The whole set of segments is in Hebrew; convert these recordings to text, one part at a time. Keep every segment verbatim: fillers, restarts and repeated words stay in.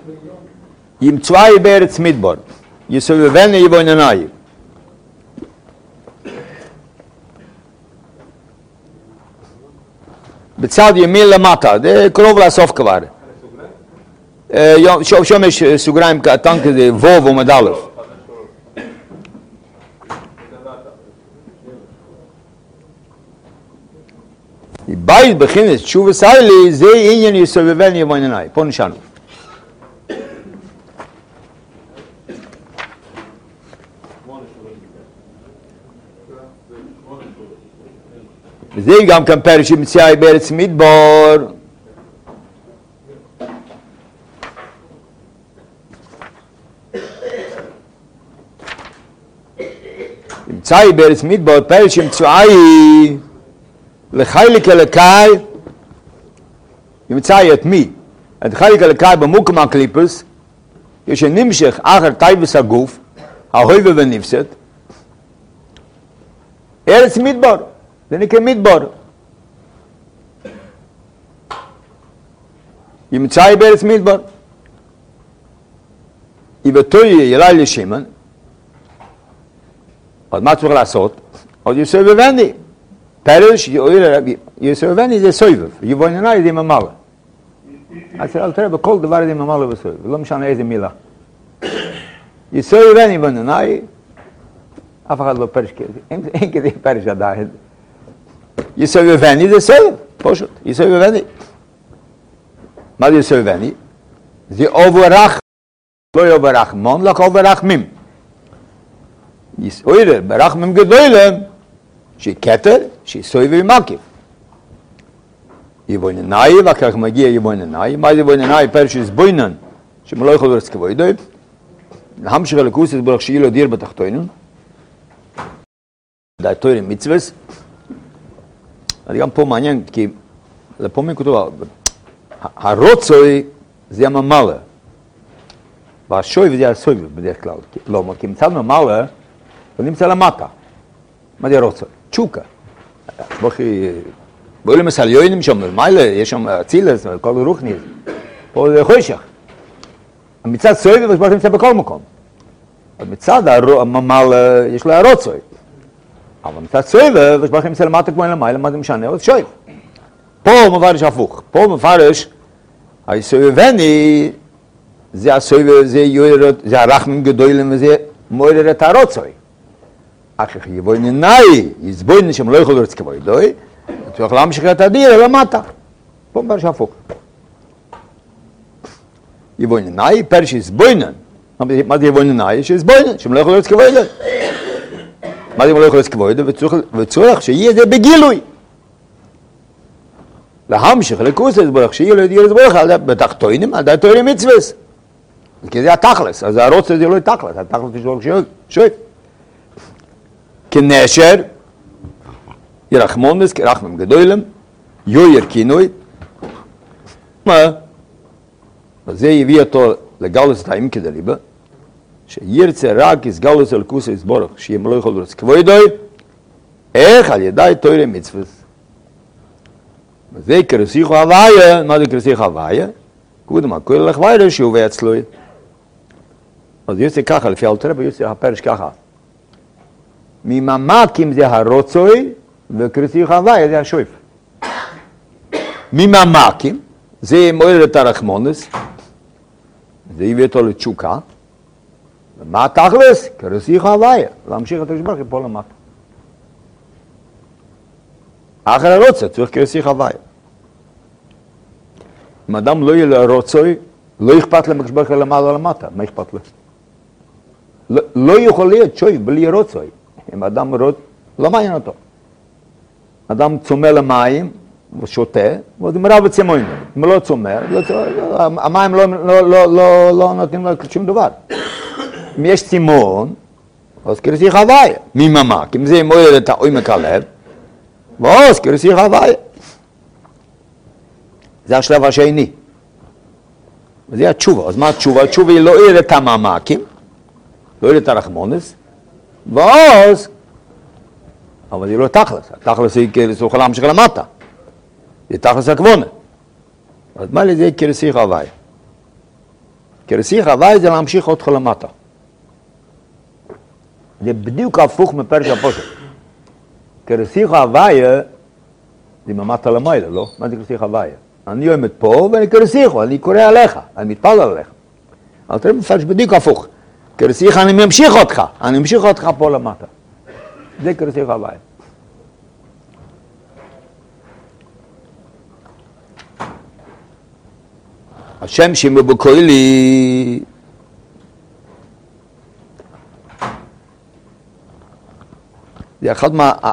ימצואי בארץ מדבר, יסובבני יבוננאי. בצד ימין למטה, זה קרוב לסוף כבר. שם יש סוגריים קטן כזה, וו ועומד א'. בית בחינס תשובה סיילי, זה עניין יסובבני יבוננאי. פה נשארנו. וזה גם כאן פרש ימצאי בארץ מדבר. ימצאי בארץ מדבר, פרש ימצאי לחייליק אלוקאי, ימצאי את מי? את חייליק אלוקאי במוקם הקליפוס, כשנמשך אחר טייבס הגוף, ההויבה ונפסת, ארץ מדבר. זה נקרא מדבר. ימצאי בארץ מדבר. יבטוי ילאי לשמן, אז מה צריך לעשות? עוד יסובבני. פרש, יסובבני זה סובב, יבוננאי זה ממלא. אז אל תראה, בכל דבר זה ממלא וסובב, לא משנה איזה מילה. יסובבני יבוננאי, אף אחד לא פרש כזה, אין כזה פרש עדיין. יסובבני זה סובב, פשוט, יסובבני. מה זה יסובבני? זה אוברח, לא אוברחמון, לא אוברחמים. יסוירה, ברחמים גדולים, שהיא כתר, שהיא סובב ומקיף. יבוננאי, וכך מגיע יבוננאי. מה זה יבוננאי? פרש יסבוינן, שמלא יכול לרץ כבוידוי. להמשיך לקורס יסבורך שיהיה לו דיר בתחתונים. די תוירים מצווס. אז גם פה מעניין, כי זה פה מכותוב, הרוצוי זה הממלא. והשויב זה הסובב בדרך כלל. לא, כי מצד ממלא, הוא נמצא למטה. מה זה רוצוי? צ'וקה. בואי למסליונים שם, מיילה, יש שם צילס, כל רוחניס. פה זה חושך. מצד סובב, הוא נמצא בכל מקום. אז מצד הממלא, יש לו הרוצוי. אבל מצד סובב, יש בכם אצל מטה כמו אין למעלה, מה זה משנה? עוד שויב. פה מפרש הפוך. פה מפרש, הסובבני, זה הסובב, זה הרחמים גדולים, וזה מוער את הרוצוי. אחר כך יבוננאי, יסבוינן שם לא יכול לרץ כבוידוי, צריך להמשיך את הדיר למטה. פה מפרש הפוך. יבוננאי, פרש יסבוינן. מה זה יבוננאי? שיסבוינן, שם לא יכול לרץ כבוידוי. מה זה אם הוא לא יכול לסכבוד, וצורך שיהיה זה בגילוי. להמשיך לקורס לסבורך, שיהיה לו ידיר לסבורך, בתחתונים, על די תוירים מצווס. כי זה התכלס, אז הרוצה זה לא תכלס, התכלס זה שואל שואל. כנשר, ירחמונס, כרחמם גדולים, יויר כינוי. מה? וזה הביא אותו לגלוס את העמקי דליבה, שירצה רק יסגלוס על כוסה יסבורך, שיהיה מלא יכול לרץ כבוידוי, איך על ידי תוירי מצווס. וזה קרסיך הוויה, מה זה קרסיך הוויה? קודם הכל לך ויירה שהוא אצלוי. אז יוצא ככה, לפי אלתרבה יוצא הפרש ככה. מממקים זה הרוצוי, וקרסיך הוויה זה השויף. מממקים, זה מוער את הרחמונס, זה הביא אותו לתשוקה, ומה התכלס? קרסיך הוויה, להמשיך את השבח פה למטה. אחר הרוצה, צריך קרסיך הוויה. אם אדם לא יהיה לרוצוי, לא אכפת להם כשבח למעלה למטה, מה אכפת לו? לא, לא יכול להיות שוי בלי רוצוי. אם אדם רוצ, לא מעניין אותו. אדם צומא למים, ושותה, וזה מרב וצמוין. אם לא צומא, המים לא, לא, לא, לא, לא נותנים לו שום דבר. אם יש צימון, אז קרסיך הוויה. מממק, אם זה מוער את העומק הלב, ואז קרסיך הוויה. זה השלב השני. וזה התשובה. אז מה התשובה? התשובה היא לא עיר את הממקים, לא עיר את הרחמונס, ואז, אבל זה לא תכלס. התכלס היא כרסיך להמשיך למטה. זה תכלס הכוונה. אז מה לזה קרסיך הוויה? כרסיך הוואי זה להמשיך אותך למטה. זה בדיוק הפוך מפרש הפוסק. כרסיך הוואי זה ממטה למעלה, לא? מה זה כרסיך הוואי? אני עומד פה ואני כרסיכו, אני קורא עליך, אני מתפלל עליך. אבל תראה מפרש בדיוק הפוך. כרסיך אני ממשיך אותך, אני ממשיך אותך פה למטה. זה כרסיך הוואי. השם שמבקולי זה אחד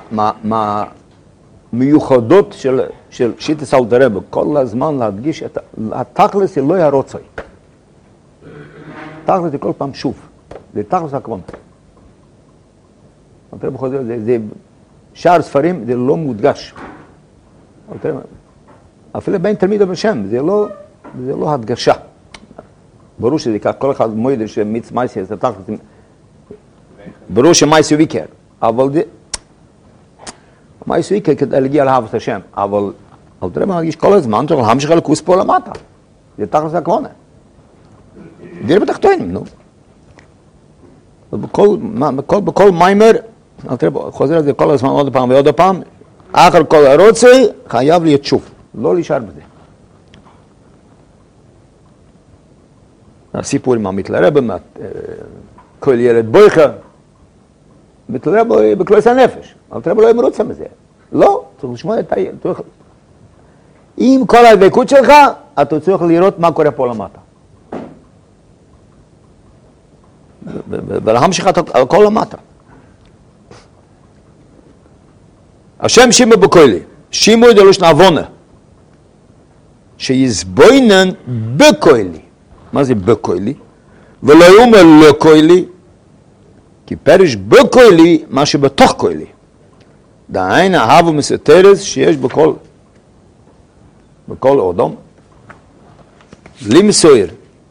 מהמיוחדות מה, של, של שיטס אלתר רבי, כל הזמן להדגיש את התכלס אלוהי הרוצוי. תכלס זה כל פעם שוב, זה תכלס הכוון. אלתר רבי חוזר, זה, זה שאר ספרים זה לא מודגש. אלתר, אפילו בין תלמיד ובשם, זה לא, זה לא הדגשה. ברור שזה כך, כל אחד מוידר שמיץ מייסי, זה תכלס, ברור שמייסי ויקר. אבל זה, מה יש ויקר כדי להגיע לאהבת השם, אבל אל תראה מה להגיש כל הזמן, צריך להמשיך לקוס פה למטה. זה תכלס הכוונה. דיר בתחתונים, נו. בכל, בכל, בכל מיימר, אל תראה, חוזר את זה כל הזמן עוד פעם ועוד פעם, אחר כל הרוצי, חייב להיות שוב, לא להישאר בזה. הסיפור עם המתלרב, כל ילד בויכה, מתלרב בכלוס הנפש, אבל תראה לא ימרוצה מזה. לא, צריך לשמוע את הילד. עם כל הדבקות שלך, אתה צריך לראות מה קורה פה למטה. ולהמשיך את הכל למטה. השם שימו בקולי, שימו את הלושן עוונה, שיסבוינן בקולי. מה זה בקולי? ולא יאמר לא קולי, כי פרש בקולי מה שבתוך קולי. דהיינו אהבו מסתרס שיש בכל, בכל אודום. למסויר,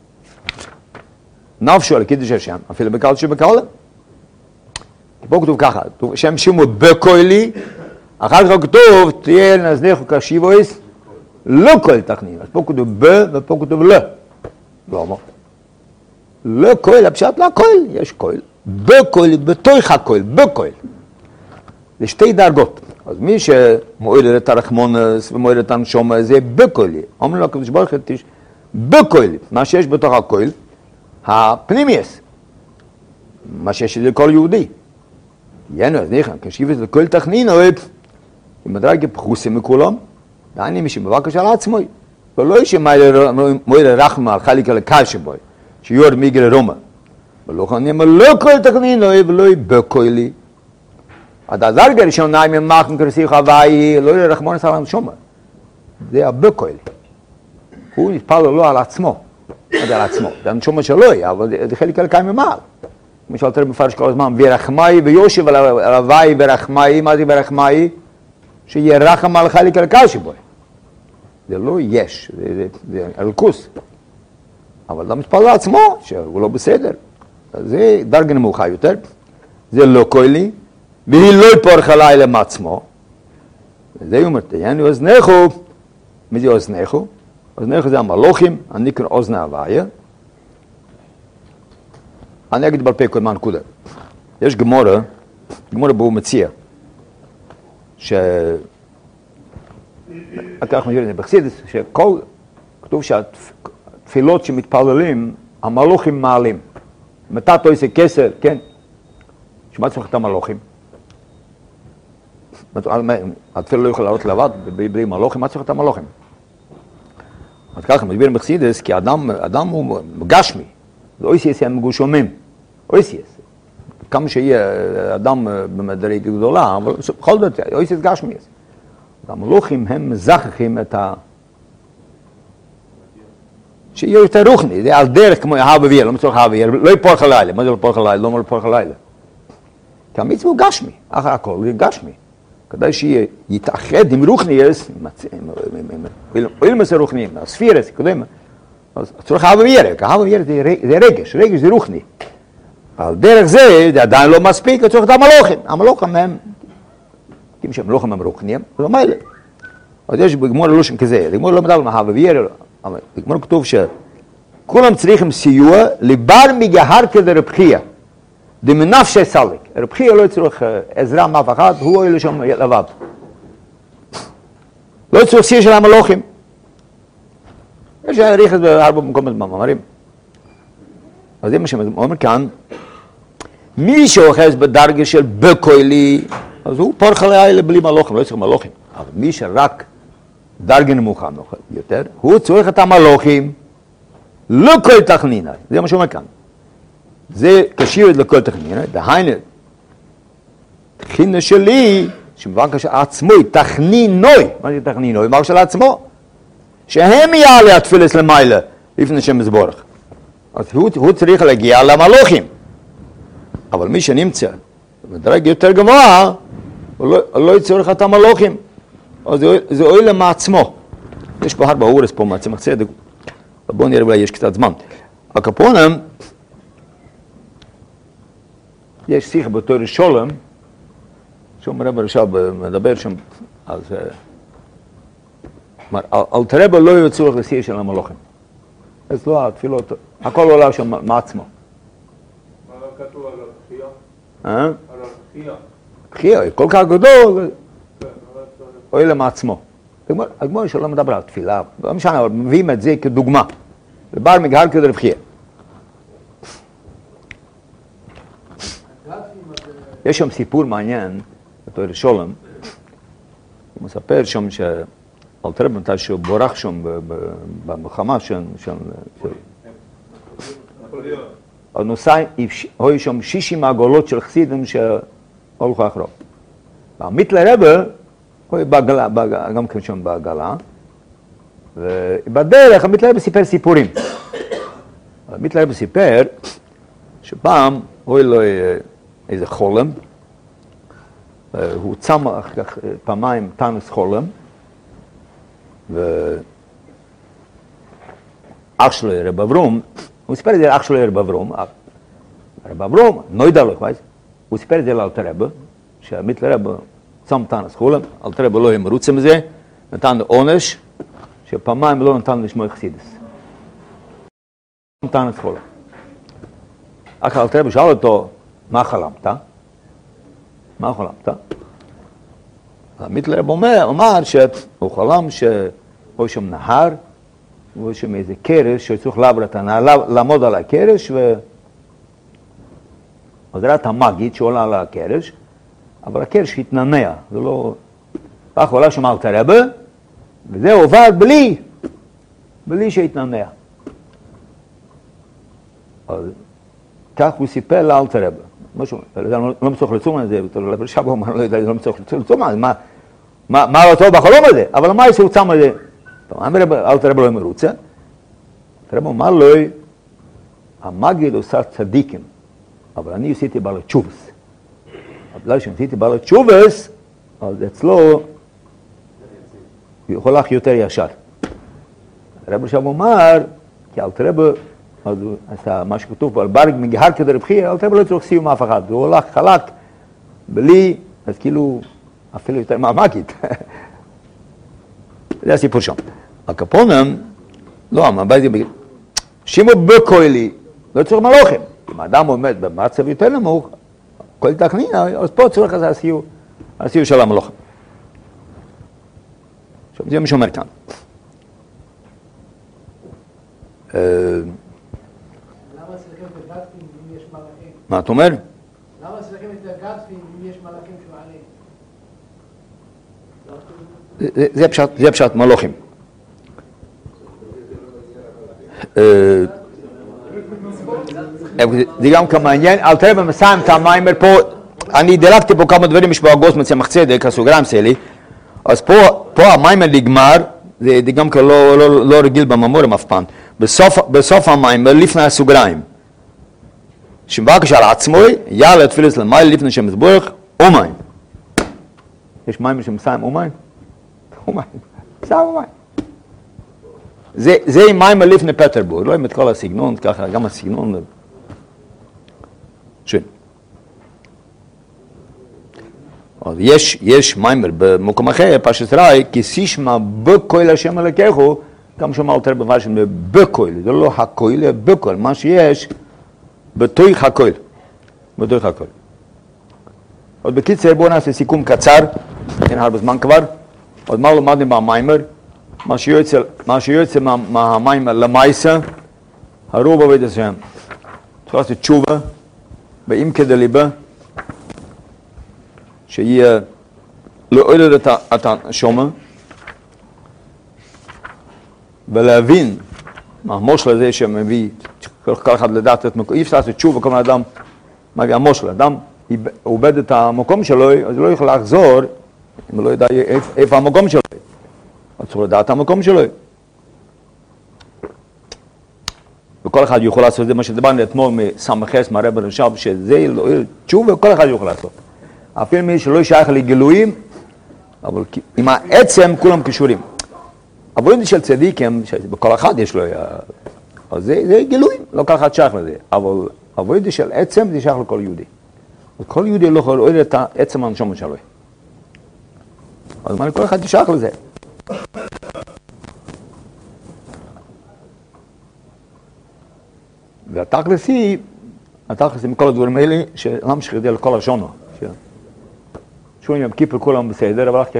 נפשו על קידוש השם, אפילו בקל שבקל. פה כתוב ככה, שם שימו בקולי, אחר כך כתוב, תהיה נזניחו קשיבויס, לא כל תכנין. אז פה כתוב ב, ופה כתוב לא. לא אמר. לא כל, הפשט לא כל, יש כל. בקול, בתוך הקול, בקול. זה שתי דרגות. אז מי שמועיל את הרחמונס ומועיל את הנשום, זה בקולי. אומרים לו, הקדוש ברוך הוא, בקולי, מה שיש בתוך הקול, הפנימייס. מה שיש לכל יהודי. ינו, אז נכן, כשיבס לכל תכנין, אוהב, עם הדרגה פחוסים מכולם, דעני מי שמבקש על עצמו. ולא יש מועיל רחמה על חליק על הקל שבוי, שיורד מיגל רומא. ולא כאן נאמר, לא כל תכנין, לא יהיה ולא יהיה בקולי. עד הזרגה ראשונה, אם ימחם כרסיך הוואי, לא יהיה רחמון עשה לנו שומר. זה הבקולי. הוא נתפל לו על עצמו. לא יודע על עצמו. זה הנשומר שלו יהיה, אבל זה חלק על קיים ממעל. כמו שאלתר מפרש כל הזמן, ורחמאי ויושב על הוואי ורחמאי, מה זה ורחמאי? שיהיה רחם על חלק על קל שבוי. זה לא יש, זה אלקוס. אבל זה מתפל לעצמו, שהוא לא בסדר. זה דרגה נמוכה יותר, זה לא קולי, והיא לא יפורך הלילה מעצמו. וזה הוא אומר, תהיינו אוזניכו, מי זה אוזניכו? אוזניכו זה המלוכים, הנקרא אוזני הוויה. אני אגיד בעל פה קודם הנקודה. יש גמורה, גמורה בו מציע, ש... כך מגיר את זה בחסידות, שכל, כתוב שהתפילות שמתפללים, המלוכים מעלים. מתי אתה עושה כסר, כן? שמה צריך את המלוכים? התפילה לא יכולה לעלות לבד, בלי מלוכים, מה צריך את המלוכים? אז ככה, מסביר בחסידות, כי אדם, אדם הוא גשמי, זה אויסיאס הם מגושמים, אויסיאס. כמה שיהיה אדם במדרגה גדולה, אבל בכל זאת, אויסיאס גשמי. המלוכים הם מזכחים את ה... שיהיה יותר רוחני, זה על דרך כמו אהבה ויר, לא מצורך אהבה ויר, לא יפורך הלילה, מה זה לפורך הלילה? לא אומר לפורך הלילה. כי המצווה הוא גשמי, אחר הכל זה גשמי. כדאי שיתאחד עם רוחניאס, עם אילמס הרוחני, עם הספירס, קודם, אז צורך אהבה ויר, כי אהבה ויר זה רגש, רגש זה רוחני. על דרך זה, זה עדיין לא מספיק, צריך את המלוכים. המלוכים הם, כי שהמלוכים הם רוחניים, זה אומר לי. אז יש בגמור ללושן כזה, בגמור לא מדבר על אהבה ויר, אבל בגמור כתוב שכל כולם צריכים סיוע, לבר מגהרקה דרב חייא, דמנפשי סלק. רב חייא לא צריך עזרה מאף אחד, הוא אלה שם לבד. לא צריך סיוע של המלוכים. יש ריחס בהרבה מקומות במאמרים. אז זה מה שאומר כאן, מי שאוחז בדרגה של בקוילי, אז הוא פורח עליה בלי מלוכים, לא צריך מלוכים. אבל מי שרק דרגה נמוכה יותר, הוא צריך את המלוכים לכל תכנינה. זה מה שאומר כאן. זה קשיר לכל תכנינה, דהיינו, תכנינה שלי, שמבקש עצמוי, תכנינוי, מה זה תכנינוי? מה של עצמו? שהם יעלה התפילס למעלה, לפני שם מזבורך. אז הוא, הוא צריך להגיע למלוכים. אבל מי שנמצא בדרג יותר גבוה, הוא לא, הוא לא יצורך את המלוכים. אז זה, זה אוהל מעצמו. יש פה הרבה אורס פה מעצמך צדק. בואו נראה אולי יש קצת זמן. הקפונם, יש שיחה בתור שולם, שום רב רשב מדבר שם, אז אל תרבה לא יהיה צורך לסיוע של המלוכים. אז לא התפילות, הכל עולה שם מעצמו. מה כתוב על התחייה? אה? על התחייה. תחייה, כל כך גדול, אוהל מעצמו. הגמור שלא מדבר על תפילה, לא משנה, אבל מביאים את זה כדוגמה. לבר מגהרקה דרב חייא. יש שם סיפור מעניין, בתור שולם, הוא מספר שם שאלתר רבי מתי שהוא בורח שם במלחמה של... אז נוסע, היו שם שישים עגולות של חסידים שהולכו אחריו. והמיטלר רבי, הוא היה גם כן שם בעגלה, ובדרך המיטלר רבי סיפר סיפורים. המיטלר רבי סיפר שפעם הוא היה לו איזה חולם, הוא צם פעמיים תנס חולם, ואח שלו רב אברום, הוא סיפר את זה לאח שלו רב אברום, רב אברום, לא יודע לו, הוא סיפר את זה לאלתר רבי, שהמיטלר רבי צם תנס חולם, אלתר רבי לא היה מרוצה מזה, נתן עונש, שפעמיים לא נתן לשמוע חסידס. תנס חולם. אחר אלתר רבי שאל אותו, מה חלמת? מה חלמת? המיטלר רבי אומר, אמר שהוא חלם שהוא שם נהר, והוא שם איזה קרש, שצריך לעבור את הנהר, לעמוד על הקרש, אז ראה את המגיד שעולה על הקרש, אבל הקרש התננע, זה לא... כך עולה שם אלתר רבי, וזה עובר בלי, בלי שהתננע. אז כך הוא סיפר לאלתר רבי. משהו, לא מצליח לצום על זה, לברשב הוא אמר, לא יודע, לא מצליח לצום על זה, מה לא טוב בחלום הזה? אבל מה יש הוא צם על זה? אלתר רבי לא מרוצה. אלתר רבי אמר לו, המגיד עושה צדיקים, אבל אני עשיתי בעל תשובס. בגלל שעשיתי בעל תשובס, אז אצלו הוא יכול לך יותר ישר. הרב עכשיו אומר, כי אלתר רבי, אז הוא עשה מה שכתוב פה, על ברג מגהרקה דרב חייא, אלתר רבי לא צריך סיום אף אחד, הוא הולך חלק, בלי, אז כאילו, אפילו יותר מהמגיד. זה הסיפור שם. הקפונם, לא, מה בא זה בגלל, שימו בקוילי, לא צריך מלוכים. אם האדם עומד במצב יותר נמוך, כל תכנינה, אז פה צריך לזה הסיור, הסיור של המלוכים. עכשיו, זה מה שאומר כאן. מה אתה אומר? למה אצלכם את הגדפים אם יש מלאכים שעליהם? זה פשט מלוכים. זה גם כמעניין, אלתר רבי מסיים את המיימר פה, אני דילגתי פה כמה דברים, יש פה הגוס מצמח צדק, הסוגריים שלי, אז פה המיימר נגמר, זה גם לא רגיל בממורים אף פעם, בסוף המיימר לפני הסוגריים. שמבקש על עצמוי, יעלה תפילס למעלה לפני שם מזבורך, אומיים. יש מים שמסיים אומיים? אומיים. מסיים אומיים. זה מים לפני פטרבורג, לא עם את כל הסגנון, ככה גם הסגנון. שön. אז יש, יש מיימר במקום אחר, פשט ראי, כי סישמה בכל השם אלוקיכו, גם שאומר יותר במשהו, בקויל, זה לא הקויל, בקויל, מה שיש בתוך הקויל. בתוך הקויל. עוד בקיצר, בואו נעשה סיכום קצר, אין הרבה זמן כבר. עוד מה למדנו מהמיימר, מה שיוצא, מה שיוצא מה, מהמיימר למייסה, הרוב עובד השם. צריך לעשות תשובה, באם כדליבה, שיהיה לעודד את השומר, ולהבין מה המושל הזה שמביא, כל אחד לדעת את מקום, אי אפשר לעשות תשובה, כל מיני אדם מביא המושל, אדם עובד את המקום שלו, אז הוא לא יכול לחזור, אם הוא לא יודע איפה המקום שלו, אז צריך לדעת את המקום שלו. וכל אחד יכול לעשות את זה, מה שדיברנו אתמול מסמכס, מהרב הרשב, שזה לא תשובה, כל אחד יכול לעשות. אפילו מי שלא שייך לגילויים, אבל עם העצם כולם קשורים. עבודה של צדיקים, בכל אחד יש לו, אז זה, זה גילויים, לא כל אחד שייך לזה, אבל עבודה של עצם זה שייך לכל יהודי. כל יהודי לא יכול לראות את העצם הנשמה שלו. אז מה, כל אחד שייך לזה. והתכלס היא, התכלס היא מכל הדברים האלה, שלמה שחרדי על כל השונו. שום יום כיפר כולם בסדר, אבל